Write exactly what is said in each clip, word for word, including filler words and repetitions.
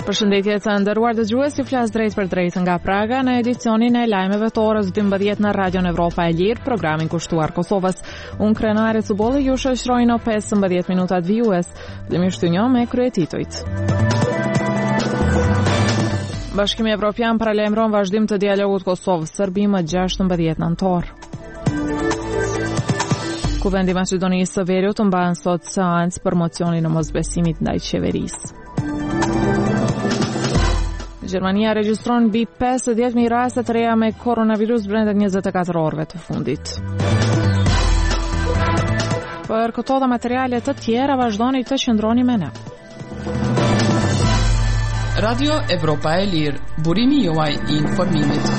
Përshëndetje të nderuar dëgjues, ju flas drejt për drejt nga Praga në edicionin e lajmeve të orës dymbëdhjetë në Radion Evropa e Lirë, programin kushtuar Kosovës. Unë Krenare Cubolli ju shoqëroj në pesëmbëdhjetë minutat vijues. Fillimisht një me kryetitujt. Bashkimi Evropian paralajmëron vazhdim të dialogut Kosovë-Serbi më gjashtëmbëdhjetë nëntor. Kuvendi i Maqedonisë së Veriut mban sot seancë për mocionin e mosbesimit ndaj qeverisë. Gjermania regjistron mbi pesëdhjetë mijë raste të reja me koronavirus brenda njëzet e katër orëve të fundit. Për këto dhe materiale të tjera vazhdoni të qëndroni me ne. Radio Evropa e Lirë, burimi juaj i informimit.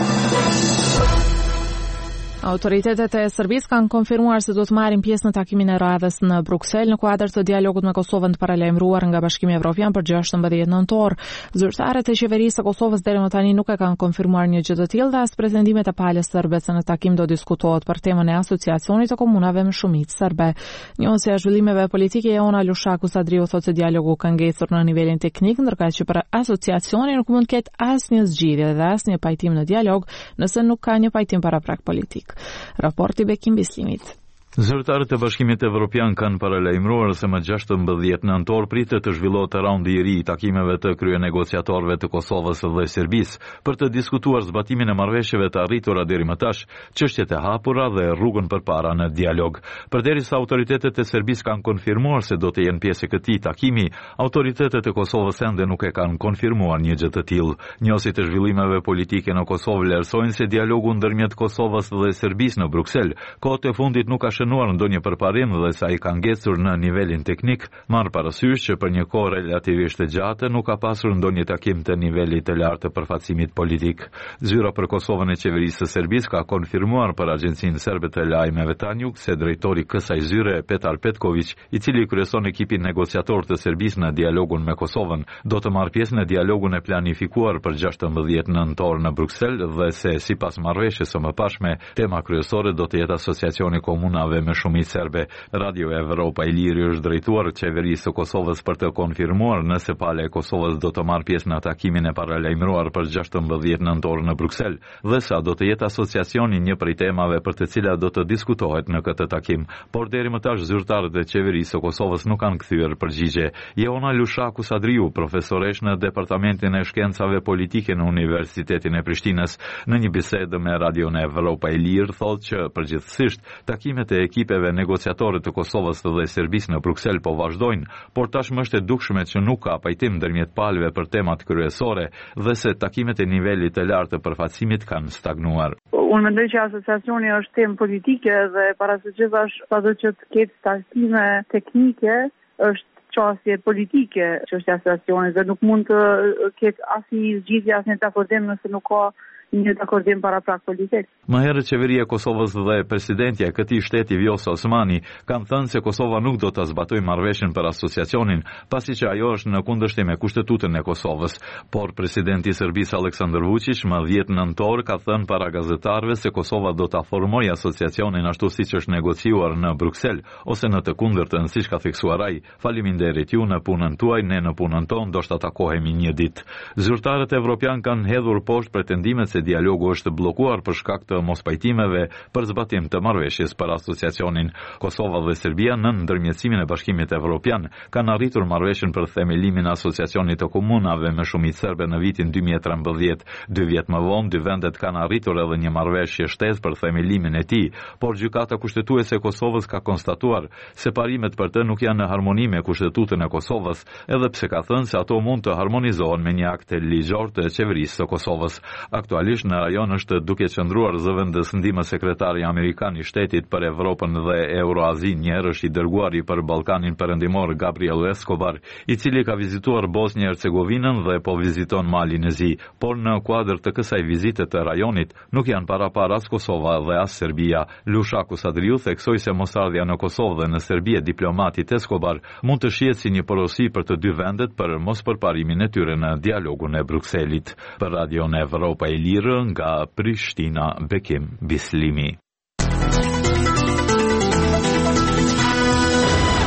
Autoritetet e Serbisë kanë konfirmuar se do të marrin pjesë në takimin e radhës në Bruksel në kuadër të dialogut me Kosovën të paralajmëruar nga Bashkimi Evropian për gjashtëmbëdhjetë nëntor. Zyrtarët e qeverisë së Kosovës deri më tani nuk e kanë konfirmuar një gjë të tillë dhe as pretendimet e palës serbe se në takim do diskutohet për temën e asociacionit të komunave me shumicë serbe. Njësja e zhvillimeve politike Jona Lushaku Sadriu thotë se dialogu ka ngecur në nivelin teknik, ndërkaq që për asociacionin nuk mund të ketë asnjë zgjidhje dhe asnjë pajtim në dialog nëse nuk ka një pajtim paraprak politik. Raporti Bekim Bislimit. Zyrtarët e Bashkimit Evropian kanë paralajmëruar se më gjashtëmbëdhjetë nëntor pritet të zhvillohet raundi i ri i takimeve të kryenegociatorëve të Kosovës dhe Serbisë për të diskutuar zbatimin e marrëveshjeve të arritura deri më tash, çështjet e hapura dhe rrugën përpara në dialog. Përderisa autoritetet e Serbisë kanë konfirmuar se do të jenë pjesë e këtij takimi, autoritetet e Kosovës ende nuk e kanë konfirmuar një gjë të tillë. Njësit e zhvillimeve politike në Kosovë vlerësojnë se dialogu ndërmjet Kosovës dhe Serbisë në Bruksel kohët e fundit nuk ka shënuar ndonjë përparim dhe sa i ka ngecur në nivelin teknik, marr parasysh që për një kohë relativisht të gjatë nuk ka pasur ndonjë takim të nivelit të lartë të përfaqësimit politik. Zyra për Kosovën e qeverisë së Serbisë ka konfirmuar për Agjencinë Serbe të Lajmeve Tanjug se drejtori i kësaj zyre, Petar Petković, i cili kryeson ekipin negociator të Serbisë në dialogun me Kosovën, do të marrë pjesë në dialogun e planifikuar për gjashtëmbëdhjetë nëntor në Bruksel dhe se sipas marrëveshjes së mëparshme, tema kryesore do të jetë asociacioni komunave me shumicë serbe. Radio Evropa e Lirë është drejtuar qeverisë së Kosovës për të konfirmuar nëse pala e Kosovës do të marrë pjesë në takimin e paralajmëruar për gjashtëmbëdhjetë nëntor në Bruksel dhe sa do të jetë asociacioni një prej temave për të cilat do të diskutohet në këtë takim. Por deri më tash zyrtarët e qeverisë së Kosovës nuk kanë kthyer përgjigje. Jona Lushaku Sadriu, profesoresh në Departamentin e Shkencave Politike në Universitetin e Prishtinës, në një bisedë me Radio Evropa e Lirë thotë që përgjithsisht takimet e ekipeve negociatore të Kosovës dhe Serbisë në Bruksel po vazhdojnë, por tashmë është e dukshme që nuk ka pajtim ndërmjet palëve për temat kryesore dhe se takimet e nivelit të lartë të përfaqësimit kanë stagnuar. Unë mendoj që asociacioni është temë politike dhe para së gjithash sado që të ketë takime teknike është çështje politike që është asociacioni dhe nuk mund të ketë asnjë zgjidhje asnjë akordim nëse nuk ka një akordim paraprak politik. Më herët qeveria e Kosovës dhe presidentja e këtij shteti Vjosa Osmani kanë thënë se Kosova nuk do ta zbatojë marrëveshjen për asociacionin, pasi që ajo është në kundërshtim me kushtetutën e Kosovës. Por presidenti i Serbisë Aleksandar Vučić më dhjetë nëntor ka thënë para gazetarëve se Kosova do ta formojë asociacionin ashtu siç është negociuar në Bruksel, ose në të kundërtën siç ka theksuar ai, faleminderit ju në punën tuaj, ne në punën tonë do të takohemi një ditë. Zyrtarët evropian kanë hedhur poshtë pretendimet se dialogu është bllokuar për shkak të mospajtimeve për zbatim të marrëveshjes për asociacionin. Kosova dhe Serbia në ndërmjetësimin e Bashkimit Evropian kanë arritur marrëveshjen për themelimin e asociacionit të komunave me shumicë serbe në vitin dy mijë e trembëdhjetë. Dy vjet më vonë, dy vendet kanë arritur edhe një marrëveshje shtesë për themelimin e tij, por gjykata kushtetuese e Kosovës ka konstatuar se parimet për të nuk janë në harmoni me kushtetutën e Kosovës, edhe pse ka thënë se ato mund të harmonizohen me një akt ligjor të qeverisë së Kosovës. Aktualisht në rajon është duke qëndruar zëvendës ndihmë sekretari amerikan i shtetit për Evropën dhe Euroazin, një herësh i dërguari për Ballkanin Perëndimor Gabriel Escobar, i cili ka vizituar Bosnjë Hercegovinën dhe po viziton Malin e Zi, por në kuadër të kësaj vizite të rajonit nuk janë parapar as Kosova dhe as Serbia. Lushaku Sadriu theksoi se mosardhja në Kosovë dhe në Serbi e diplomatit Escobar mund të shihet si një porosi për të dy vendet për mos përparimin e tyre në dialogun e Brukselit. Për Radio Evropa e Lirë nga Prishtina, Bekim Bislimi.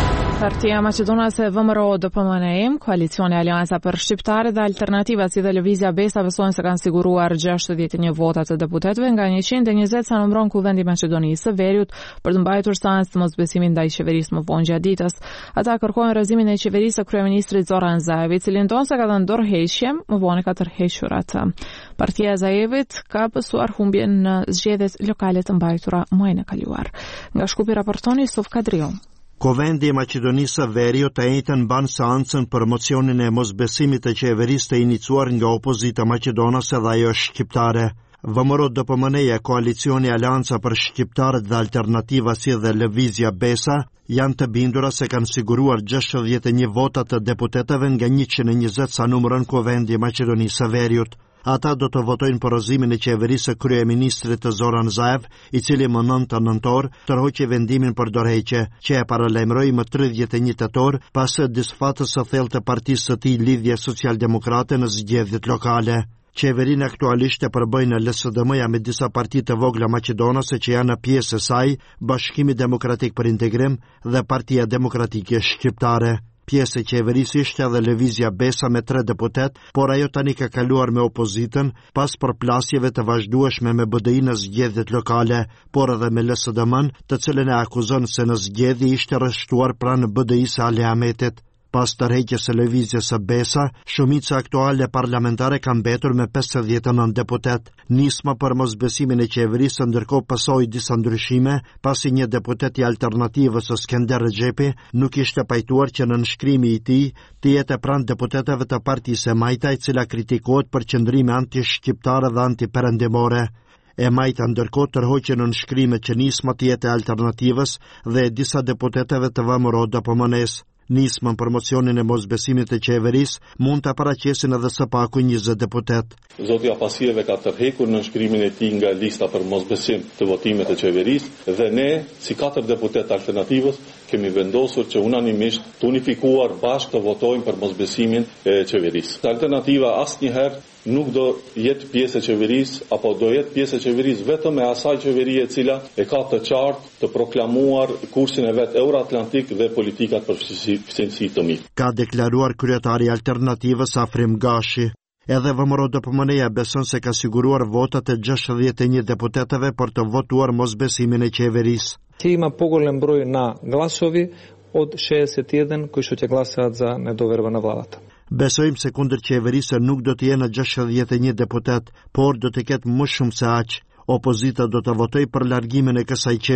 Partia Maqedonase V M R O D P M N E, Koalicioni Alianca për Shqiptarët dhe Alternativa si dhe Lëvizja Besa besojnë se kanë siguruar gjashtëdhjetë e një vota të deputetëve nga njëqind e njëzet sa numëron Kuvendi i Maqedonisë së Veriut për të mbajtur seancë të mosbesimin ndaj qeverisë më vonë gjatë ditës. Ata kërkojnë rrëzimin e qeverisë së kryeministrit Zoran Zaev, i cili ndonë se ka dhënë dorëheqje, më vonë ka tërhequr atë. Partia e Zaevit ka pësuar humbjen në zgjedhjet lokale të mbajtura muajin e kaluar. Nga Shkupi raportoni Sof Kadriu. Kuvendi i Maqedonisë së Veriut të njëjtën mban seancën për mocionin e mosbesimit të qeverisë të iniciuar nga opozita maqedonase dhe ajo shqiptare. V M R O D P M N E, Koalicioni Alianca për Shqiptarët dhe Alternativa si dhe Lëvizja Besa janë të bindura se kanë siguruar gjashtëdhjetë e një vota të deputetëve nga njëqind e njëzet sa numëron Kuvendi i Maqedonisë së Veriut. Ata do të votojnë për rrëzimin e qeverisë së kryeministrit Zoran Zaev, i cili më nëntë nëntor tërhoqi vendimin për dorëheqje, që e paralajmëroi më tridhjetë e një tetor pas disfatës së thellë të partisë së tij Lidhje Socialdemokrate në zgjedhjet lokale. Qeverinë aktualisht e përbëjnë L S D M-ja me disa parti të vogla maqedonase që janë pjesë e saj, Bashkimi Demokratik për Integrim dhe Partia Demokratike Shqiptare. Pjesë e qeverisë ishte edhe Lëvizja Besa me tre deputet, por ajo tani ka kaluar me opozitën pas përplasjeve të vazhdueshme me B D I në zgjedhjet lokale, por edhe me L S D M-n, të cilën e akuzon se në zgjedhje ishte rreshtuar pranë B D I-së Ali Ahmetit. Pas tërheqjes së lëvizjes së Besa, shumica aktuale parlamentare ka mbetur me pesëdhjetë e nëntë deputet. Nisma për mosbesimin e qeverisë ndërkohë pasoi disa ndryshime, pasi një deputet i Alternativës Skender Rexhepi nuk ishte pajtuar që në nënshkrimi i tij të jetë pranë deputetëve të Partisë e Majta, e cila kritikohet për qëndrime anti-shqiptare dhe anti-perëndimore. E Majta ndërkohë tërhoqi në nënshkrime që nisma të jetë e Alternativës dhe disa deputetëve të V M R O D P M N E-s. Nismën për mocionin e mosbesimit të qeverisë mund të paraqesin edhe së paku njëzet deputet. Zoti Apasieve ka tërhequr nënshkrimin e tij nga lista për mosbesim të votimit të qeverisë dhe ne, si katër deputet Alternativës, kemi vendosur që unanimisht të unifikuar bashkë të votojmë për mosbesimin e qeverisë. Alternativa asnjëherë nuk do jetë pjesë e qeverisë, apo do jetë pjesë e qeverisë vetëm e asaj qeverie e cila e ka të qartë të proklamuar kursin e vet euroatlantik dhe politikat për fësinësi të mirë. Ka deklaruar kryetari i Alternativës Afrim Gashi. Edhe V M R O D P M N E beson se ka siguruar votat e gjashtëdhjetë e një deputetëve për të votuar mosbesimin e qeverisë. Će ima pogodan broj na glasovi od šezdeset jedan koji su će glasati za nedoverbana vlada. Besojmë se kundër qeverisë nuk do të jenë gjashtëdhjetë e një deputet, por do të ketë më shumë se aq. Opozita do të votojë për largimin e kësaj